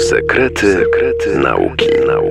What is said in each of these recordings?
Sekrety nauki.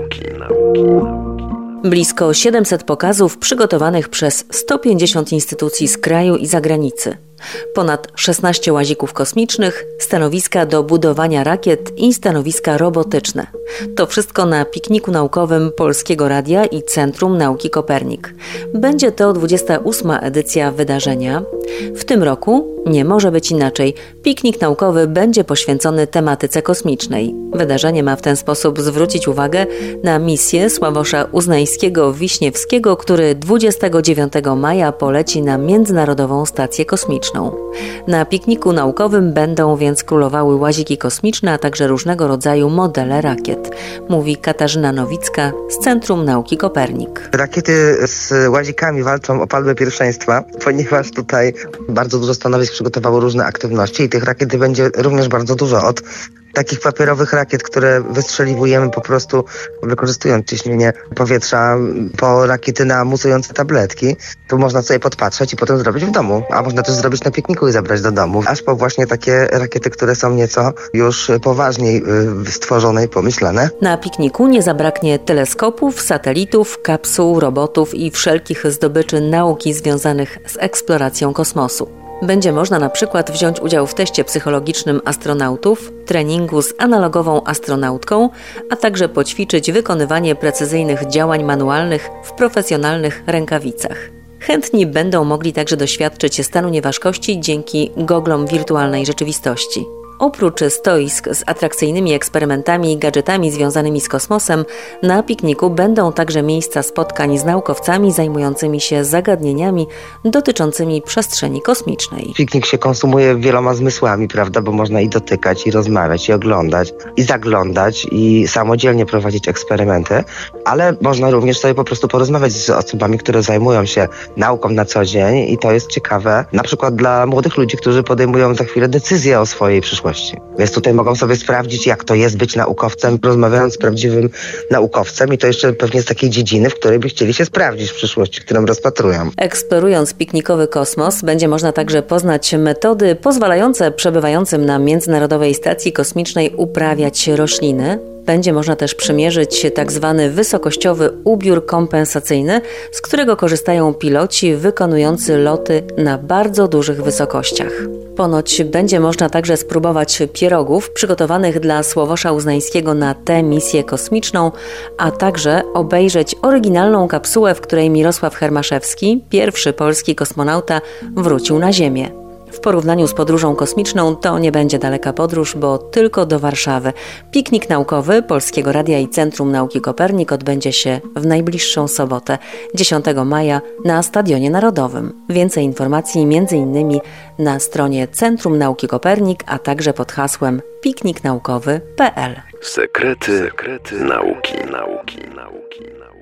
Blisko 700 pokazów przygotowanych przez 150 instytucji z kraju i zagranicy. Ponad 16 łazików kosmicznych, stanowiska do budowania rakiet i stanowiska robotyczne. To wszystko na pikniku naukowym Polskiego Radia i Centrum Nauki Kopernik. Będzie to 28. edycja wydarzenia. W tym roku nie może być inaczej. Piknik naukowy będzie poświęcony tematyce kosmicznej. Wydarzenie ma w ten sposób zwrócić uwagę na misję Sławosza Uznańskiego-Wiśniewskiego, który 29 maja poleci na Międzynarodową Stację Kosmiczną. Na pikniku naukowym będą więc królowały łaziki kosmiczne, a także różnego rodzaju modele rakiet, mówi Katarzyna Nowicka z Centrum Nauki Kopernik. Rakiety z łazikami walczą o palmę pierwszeństwa, ponieważ tutaj bardzo dużo stanowisk przygotowało różne aktywności i tych rakiet będzie również bardzo dużo. Od takich papierowych rakiet, które wystrzeliwujemy po prostu wykorzystując ciśnienie powietrza, po rakiety na musujące tabletki. Tu można sobie podpatrzeć i potem zrobić w domu, a można też zrobić na pikniku i zabrać do domu. Aż po właśnie takie rakiety, które są nieco już poważniej stworzone i pomyślane. Na pikniku nie zabraknie teleskopów, satelitów, kapsuł, robotów i wszelkich zdobyczy nauki związanych z eksploracją kosmosu. Będzie można na przykład wziąć udział w teście psychologicznym astronautów, treningu z analogową astronautką, a także poćwiczyć wykonywanie precyzyjnych działań manualnych w profesjonalnych rękawicach. Chętni będą mogli także doświadczyć stanu nieważkości dzięki goglom wirtualnej rzeczywistości. Oprócz stoisk z atrakcyjnymi eksperymentami i gadżetami związanymi z kosmosem, na pikniku będą także miejsca spotkań z naukowcami zajmującymi się zagadnieniami dotyczącymi przestrzeni kosmicznej. Piknik się konsumuje wieloma zmysłami, prawda, bo można i dotykać, i rozmawiać, i oglądać, i zaglądać, i samodzielnie prowadzić eksperymenty, ale można również sobie po prostu porozmawiać z osobami, które zajmują się nauką na co dzień i to jest ciekawe, na przykład dla młodych ludzi, którzy podejmują za chwilę decyzję o swojej przyszłości. Więc tutaj mogą sobie sprawdzić, jak to jest być naukowcem, rozmawiając z prawdziwym naukowcem i to jeszcze pewnie z takiej dziedziny, w której by chcieli się sprawdzić w przyszłości, którą rozpatrują. Eksplorując piknikowy kosmos, będzie można także poznać metody pozwalające przebywającym na Międzynarodowej Stacji Kosmicznej uprawiać rośliny. Będzie można też przymierzyć tzw. wysokościowy ubiór kompensacyjny, z którego korzystają piloci wykonujący loty na bardzo dużych wysokościach. Ponoć będzie można także spróbować pierogów przygotowanych dla Sławosza Uznańskiego na tę misję kosmiczną, a także obejrzeć oryginalną kapsułę, w której Mirosław Hermaszewski, pierwszy polski kosmonauta, wrócił na Ziemię. W porównaniu z podróżą kosmiczną to nie będzie daleka podróż, bo tylko do Warszawy. Piknik naukowy Polskiego Radia i Centrum Nauki Kopernik odbędzie się w najbliższą sobotę, 10 maja na Stadionie Narodowym. Więcej informacji m.in. na stronie Centrum Nauki Kopernik, a także pod hasłem pikniknaukowy.pl. Sekrety nauki.